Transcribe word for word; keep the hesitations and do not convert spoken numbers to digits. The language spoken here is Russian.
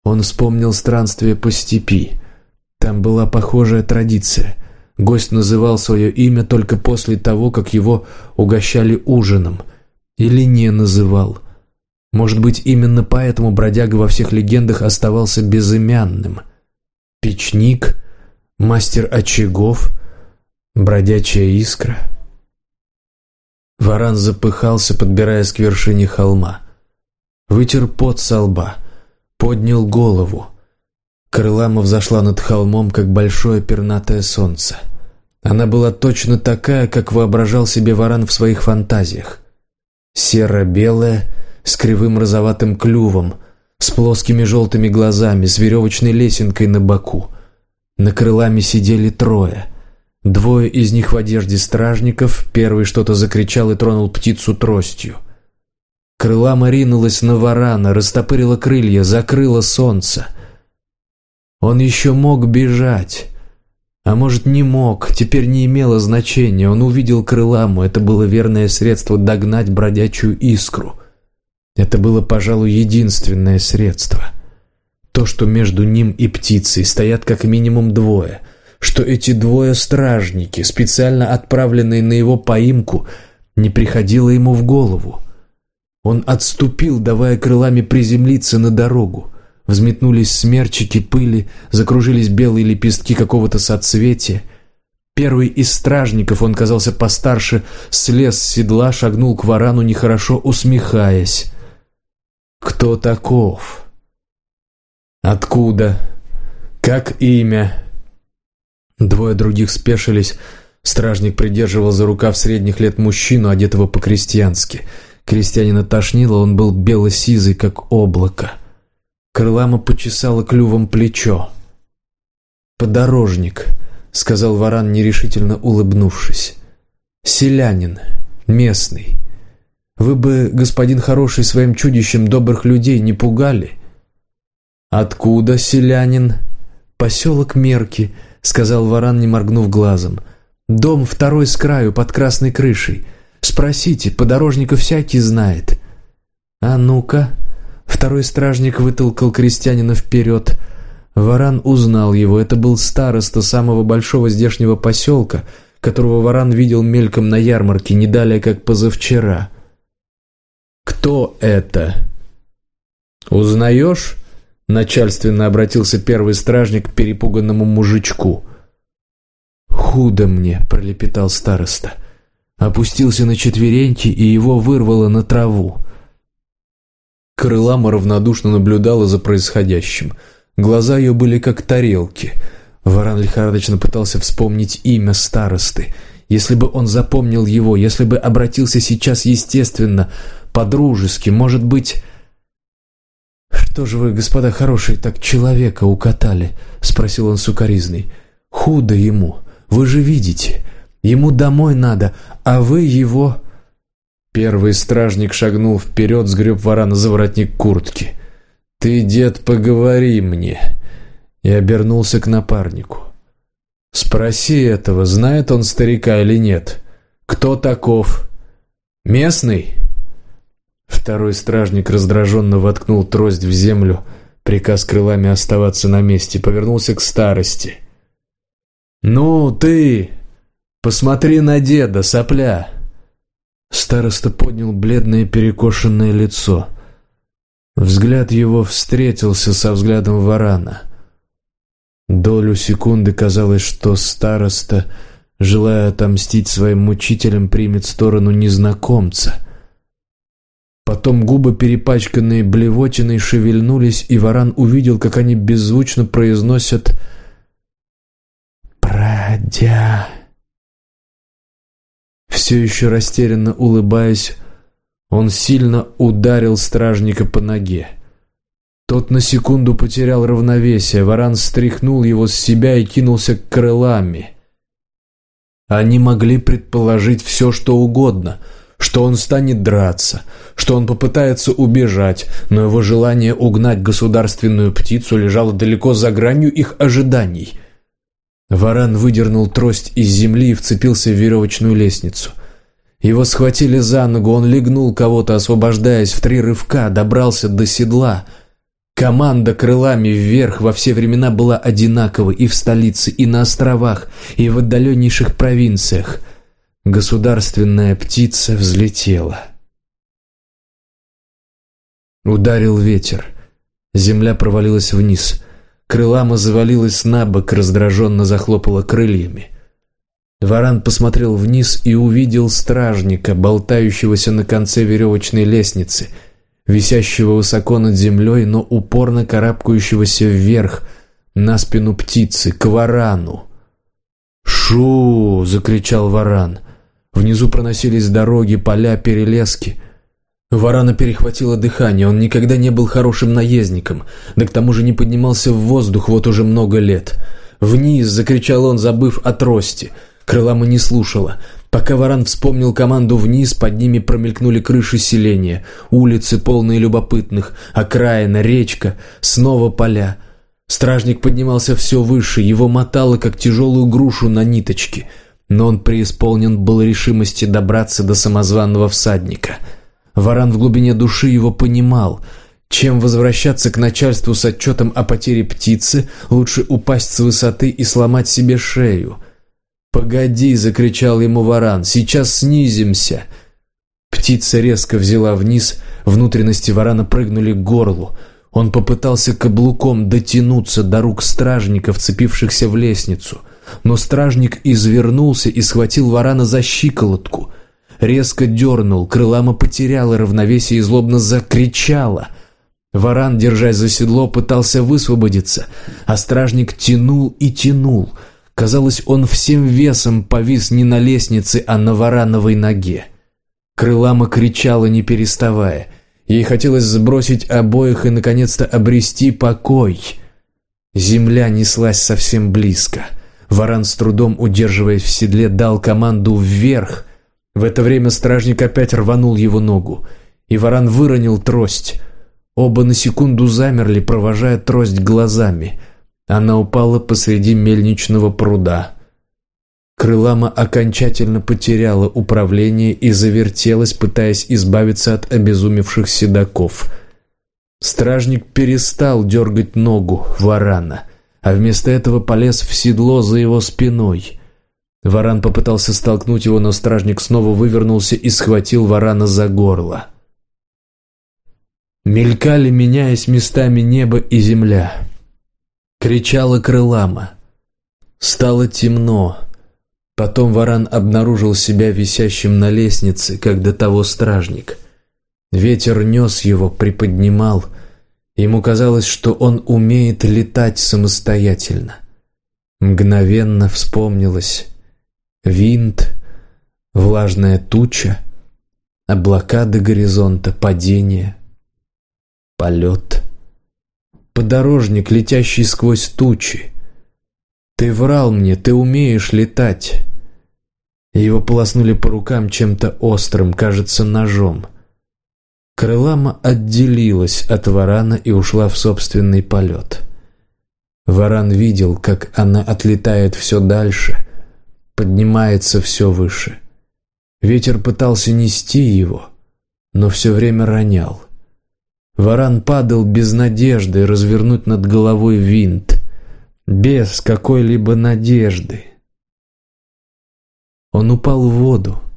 Он вспомнил странствие по степи. Там была похожая традиция. Гость называл свое имя только после того, как его угощали ужином. Или не называл. Может быть, именно поэтому бродяга во всех легендах оставался безымянным. Печник, мастер очагов, бродячая искра. Варан запыхался, подбираясь к вершине холма. Вытер пот со лба, поднял голову. Крылама взошла над холмом, как большое пернатое солнце. Она была точно такая, как воображал себе Варан в своих фантазиях. Серо-белая, с кривым розоватым клювом, с плоскими желтыми глазами, с веревочной лесенкой на боку. На крыламе сидели трое. Двое из них в одежде стражников. Первый что-то закричал и тронул птицу тростью. Крылама ринулась на Варана, растопырила крылья, закрыла солнце. Он еще мог бежать. А может, не мог, теперь не имело значения. Он увидел Крыламу, это было верное средство догнать бродячую искру. Это было, пожалуй, единственное средство. То, что между ним и птицей стоят как минимум двое, что эти двое стражники, специально отправленные на его поимку, не приходило ему в голову. Он отступил, давая Крыламе приземлиться на дорогу. Взметнулись смерчики пыли, закружились белые лепестки какого-то соцветия. Первый из стражников, он казался постарше, слез с седла, шагнул к Варану, нехорошо усмехаясь. «Кто таков? Откуда? Как имя?» Двое других спешились. Стражник придерживал за рукав средних лет мужчину, одетого по-крестьянски. Крестьянина тошнило, он был бело-сизый, как облако. Крылама почесала клювом плечо. «Подорожник», — сказал Варан, нерешительно улыбнувшись. «Селянин, местный. Вы бы, господин хороший, своим чудищем добрых людей не пугали?» «Откуда селянин?» «Поселок Мерки», — сказал Варан, не моргнув глазом. «Дом второй с краю, под красной крышей. Спросите, подорожника всякий знает». «А ну-ка». Второй стражник вытолкал крестьянина вперед. Варан узнал его. Это был староста самого большого здешнего поселка, которого Варан видел мельком на ярмарке, не далее, как позавчера. «Кто это?» «Узнаешь?» — начальственно обратился первый стражник к перепуганному мужичку. «Худо мне», — пролепетал староста. Опустился на четвереньки, и его вырвало на траву. Крылама равнодушно наблюдала за происходящим. Глаза ее были как тарелки. Варан лихорадочно пытался вспомнить имя старосты. Если бы он запомнил его, если бы обратился сейчас естественно, по-дружески, может быть... «Что же вы, господа хорошие, так человека укатали?» — спросил он сукоризный. «Худо ему, вы же видите. Ему домой надо, а вы его...» Первый стражник шагнул вперед, сгреб Варана за воротник куртки. «Ты, дед, поговори мне!» И обернулся к напарнику. «Спроси этого, знает он старика или нет? Кто таков? Местный?» Второй стражник раздраженно воткнул трость в землю, приказ Крыламе оставаться на месте, повернулся к старости. «Ну, ты, посмотри на деда, сопля!» Староста поднял бледное перекошенное лицо. Взгляд его встретился со взглядом Варана. Долю секунды казалось, что староста, желая отомстить своим мучителям, примет сторону незнакомца. Потом губы, перепачканные блевотиной, шевельнулись, и Варан увидел, как они беззвучно произносят «Бродя». Все еще растерянно улыбаясь, он сильно ударил стражника по ноге. Тот на секунду потерял равновесие. Варан стряхнул его с себя и кинулся к Крыламе. Они могли предположить все, что угодно, что он станет драться, что он попытается убежать, но его желание угнать государственную птицу лежало далеко за гранью их ожиданий. Варан выдернул трость из земли и вцепился в веревочную лестницу. Его схватили за ногу, он легнул кого-то, освобождаясь в три рывка, добрался до седла. Команда крылами вверх во все времена была одинакова и в столице, и на островах, и в отдаленнейших провинциях. Государственная птица взлетела. Ударил ветер. Земля провалилась вниз. Крылама завалилась на бок, раздраженно захлопала крыльями. Варан посмотрел вниз и увидел стражника, болтающегося на конце веревочной лестницы, висящего высоко над землей, но упорно карабкающегося вверх, на спину птицы, к варану. «Шу!» — закричал варан. Внизу проносились дороги, поля, перелески. Варана перехватило дыхание, он никогда не был хорошим наездником, да к тому же не поднимался в воздух вот уже много лет. «Вниз!» — закричал он, забыв о трости. Крылама не слушала. Пока варан вспомнил команду вниз, под ними промелькнули крыши селения, улицы, полные любопытных, окраина, речка, снова поля. Стражник поднимался все выше, его мотало, как тяжелую грушу на ниточке, но он преисполнен был решимости добраться до самозваного всадника. Варан в глубине души его понимал. Чем возвращаться к начальству с отчетом о потере птицы, лучше упасть с высоты и сломать себе шею. «Погоди!» — закричал ему варан. «Сейчас снизимся!» Птица резко взяла вниз, внутренности варана прыгнули к горлу. Он попытался каблуком дотянуться до рук стражника, вцепившихся в лестницу, но стражник извернулся и схватил варана за щиколотку. Резко дернул, крылама потеряла равновесие и злобно закричала. Варан, держась за седло, пытался высвободиться, а стражник тянул и тянул. Казалось, он всем весом повис не на лестнице, а на варановой ноге. Крылама кричала, не переставая. Ей хотелось сбросить обоих и, наконец-то, обрести покой. Земля неслась совсем близко. Варан, с трудом удерживаясь в седле, дал команду вверх. В это время стражник опять рванул его ногу, и варан выронил трость. Оба на секунду замерли, провожая трость глазами. Она упала посреди мельничного пруда. Крылама окончательно потеряла управление и завертелась, пытаясь избавиться от обезумевших седаков. Стражник перестал дергать ногу варана, а вместо этого полез в седло за его спиной. Варан попытался столкнуть его, но стражник снова вывернулся и схватил варана за горло. Мелькали, меняясь местами, небо и земля. Кричала крылама. Стало темно. Потом варан обнаружил себя висящим на лестнице, как до того стражник. Ветер нес его, приподнимал. Ему казалось, что он умеет летать самостоятельно. Мгновенно вспомнилось винт, влажная туча, облака до горизонта, падение, полет. Подорожник, летящий сквозь тучи. «Ты врал мне, ты умеешь летать». Его полоснули по рукам чем-то острым, кажется, ножом. Крылама отделилась от варана и ушла в собственный полет. Варан видел, как она отлетает все дальше, поднимается все выше. Ветер пытался нести его, но все время ронял. Варан падал без надежды развернуть над головой винт, без какой-либо надежды. Он упал в воду,